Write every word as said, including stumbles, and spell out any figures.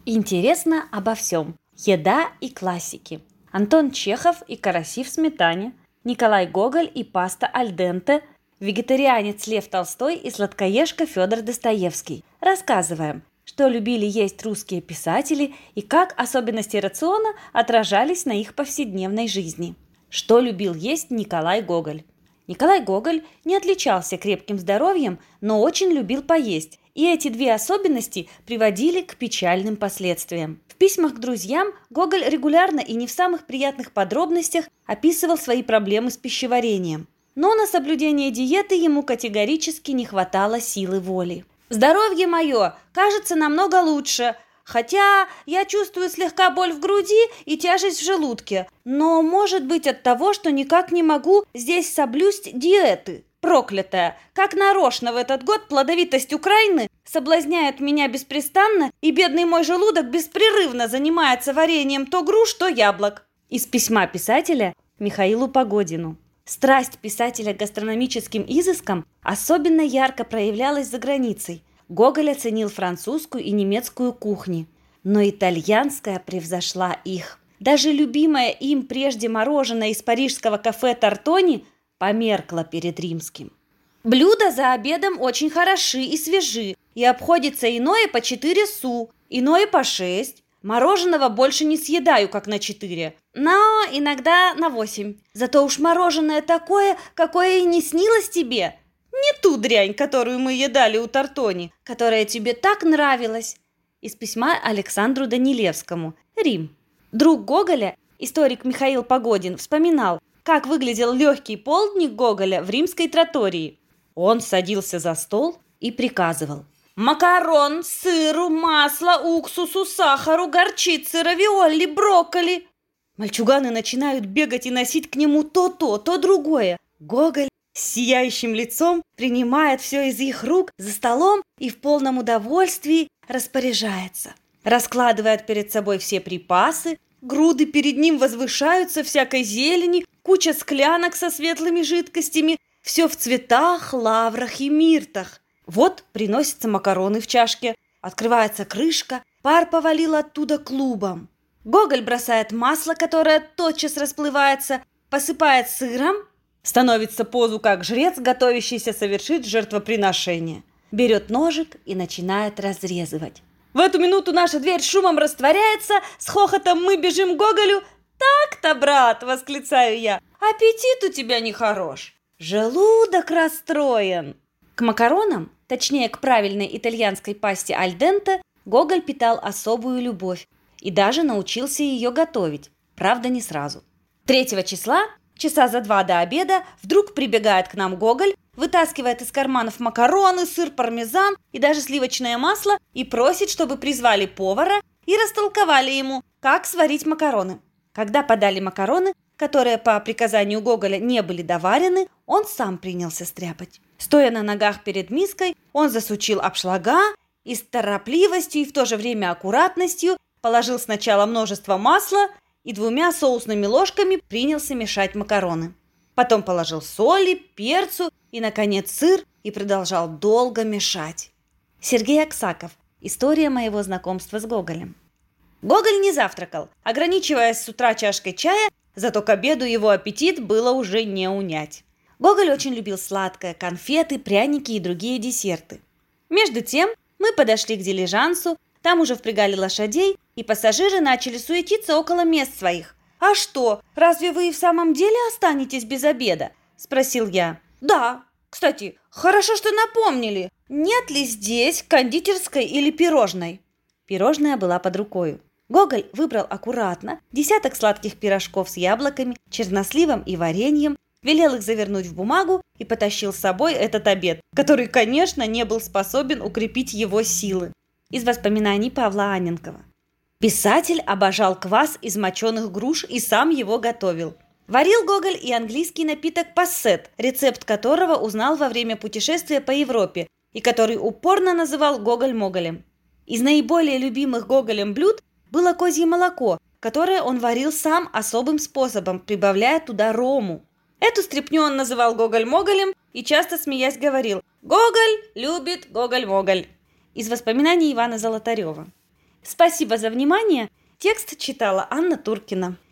Интересно обо всем. Еда и классики. Антон Чехов и караси в сметане. Николай Гоголь и паста аль денте. Вегетарианец Лев Толстой и сладкоежка Федор Достоевский. Рассказываем, что любили есть русские писатели и как особенности рациона отражались на их повседневной жизни. Что любил есть Николай Гоголь? Николай Гоголь не отличался крепким здоровьем, но очень любил поесть, и эти две особенности приводили к печальным последствиям. В письмах к друзьям Гоголь регулярно и не в самых приятных подробностях описывал свои проблемы с пищеварением. Но на соблюдение диеты ему категорически не хватало силы воли. «Здоровье мое кажется намного лучше, хотя я чувствую слегка боль в груди и тяжесть в желудке, но может быть от того, что никак не могу здесь соблюсть диеты. Проклятая, как нарочно в этот год плодовитость Украины соблазняет меня беспрестанно, и бедный мой желудок беспрерывно занимается вареньем то груш, то яблок». Из письма писателя Михаилу Погодину. Страсть писателя к гастрономическим изыскам особенно ярко проявлялась за границей. Гоголь оценил французскую и немецкую кухни, но итальянская превзошла их. Даже любимое им прежде мороженое из парижского кафе Тортони померкло перед римским. Блюда за обедом очень хороши и свежи, и обходится иное по четыре су, иное по шесть. Мороженого больше не съедаю, как на четыре, но иногда на восемь. Зато уж мороженое такое, какое и не снилось тебе. Не ту дрянь, которую мы едали у Тортони, которая тебе так нравилась. Из письма Александру Данилевскому. Рим. Друг Гоголя, историк Михаил Погодин, вспоминал, как выглядел легкий полдник Гоголя в римской траттории. Он садился за стол и приказывал: макарон, сыру, масла, уксусу, сахару, горчицы, равиоли, брокколи. Мальчуганы начинают бегать и носить к нему то то, то другое. Гоголь с сияющим лицом принимает все из их рук за столом и в полном удовольствии распоряжается. Раскладывает перед собой все припасы, груды перед ним возвышаются всякой зелени, куча склянок со светлыми жидкостями, все в цветах, лаврах и миртах. Вот приносятся макароны в чашке, открывается крышка, пар повалил оттуда клубом. Гоголь бросает масло, которое тотчас расплывается, посыпает сыром, становится позу как жрец, готовящийся совершить жертвоприношение. Берет ножик и начинает разрезывать. В эту минуту наша дверь шумом растворяется, с хохотом мы бежим к Гоголю. «Так-то, брат!» — восклицаю я. «Аппетит у тебя нехорош, желудок расстроен». К макаронам, точнее к правильной итальянской пасте аль денте, Гоголь питал особую любовь и даже научился ее готовить, правда не сразу. Третьего числа, часа за два до обеда, вдруг прибегает к нам Гоголь, вытаскивает из карманов макароны, сыр, пармезан и даже сливочное масло и просит, чтобы призвали повара и растолковали ему, как сварить макароны. Когда подали макароны, которые по приказанию Гоголя не были доварены, он сам принялся стряпать. Стоя на ногах перед миской, он засучил обшлага и с торопливостью и в то же время аккуратностью положил сначала множество масла и двумя соусными ложками принялся мешать макароны. Потом положил соли, перцу и, наконец, сыр и продолжал долго мешать. Сергей Аксаков. История моего знакомства с Гоголем. Гоголь не завтракал, ограничиваясь с утра чашкой чая, зато к обеду его аппетит было уже не унять. Гоголь очень любил сладкое, конфеты, пряники и другие десерты. Между тем мы подошли к дилижансу, там уже впрягали лошадей, и пассажиры начали суетиться около мест своих. «А что, разве вы и в самом деле останетесь без обеда?» – спросил я. «Да, кстати, хорошо, что напомнили. Нет ли здесь кондитерской или пирожной?» Пирожная была под рукою. Гоголь выбрал аккуратно десяток сладких пирожков с яблоками, черносливом и вареньем, велел их завернуть в бумагу и потащил с собой этот обед, который, конечно, не был способен укрепить его силы. Из воспоминаний Павла Анненкова. Писатель обожал квас из моченых груш и сам его готовил. Варил Гоголь и английский напиток пассет, рецепт которого узнал во время путешествия по Европе и который упорно называл Гоголь-Моголем. Из наиболее любимых Гоголем блюд было козье молоко, которое он варил сам особым способом, прибавляя туда рому. Эту стряпню он называл Гоголь-Моголем и часто, смеясь, говорил: «Гоголь любит Гоголь-Моголь». Из воспоминаний Ивана Золотарева. Спасибо за внимание. Текст читала Анна Туркина.